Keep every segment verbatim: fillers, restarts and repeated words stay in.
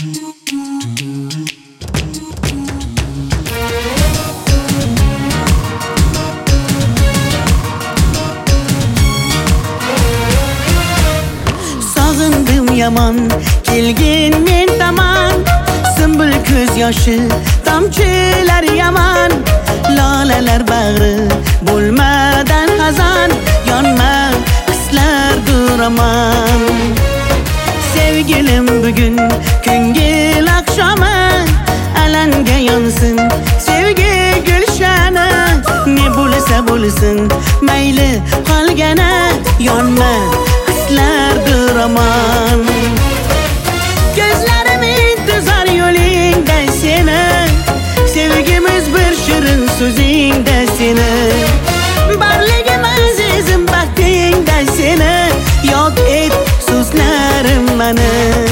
Sog'indim yomon kelgin men tomon, Sümbül ko'z yoshi tomchilar yomon, lolalar bag'ri bo'lmadan xazon, yonma hislardir aman. Sevgilim bugun ko'ngil oqshomi, alanga yonsin sevgi gulshani, ne bo'lsa bo'lsin mayli qolgana, yonma hislardir aman. Gözlerim intizar yo'lingda seni, sevgimiz bir shirin so'zingda seni, barligim azizim baxtingda seni, yod et so'zlarim mani.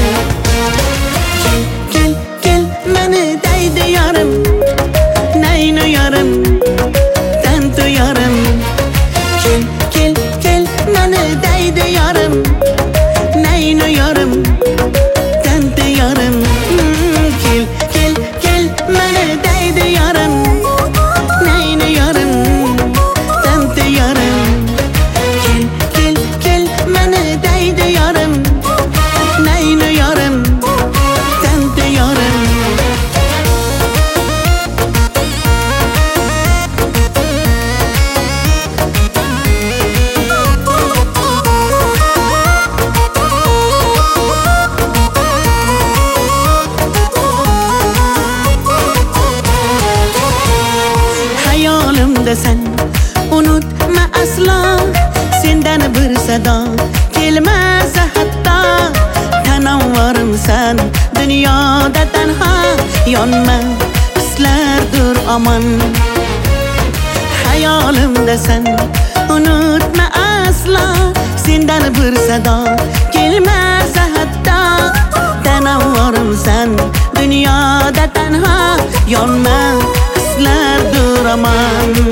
Kel kel kel mani deydi yarim, nayni yarim tantu yarim. Kel kel kel mani deydi yarim, nayni yarim tantu yarim. Kel kel kel mani deydi yarim, nayni yarim tantu yarim. Kel kel kel mani deydi yarim, nayni yarim tantu yarim. Hayolimda sen unutma aslo, sendan bir sado kelmasa hatto, tanavvarim sen dunyoda tanho, yonma hislardir aman. Hayolimda sen unutma aslo, sendan bir sado kelmasa hatto, tanavvarim sen dunyoda tanho, yonma hislardir aman.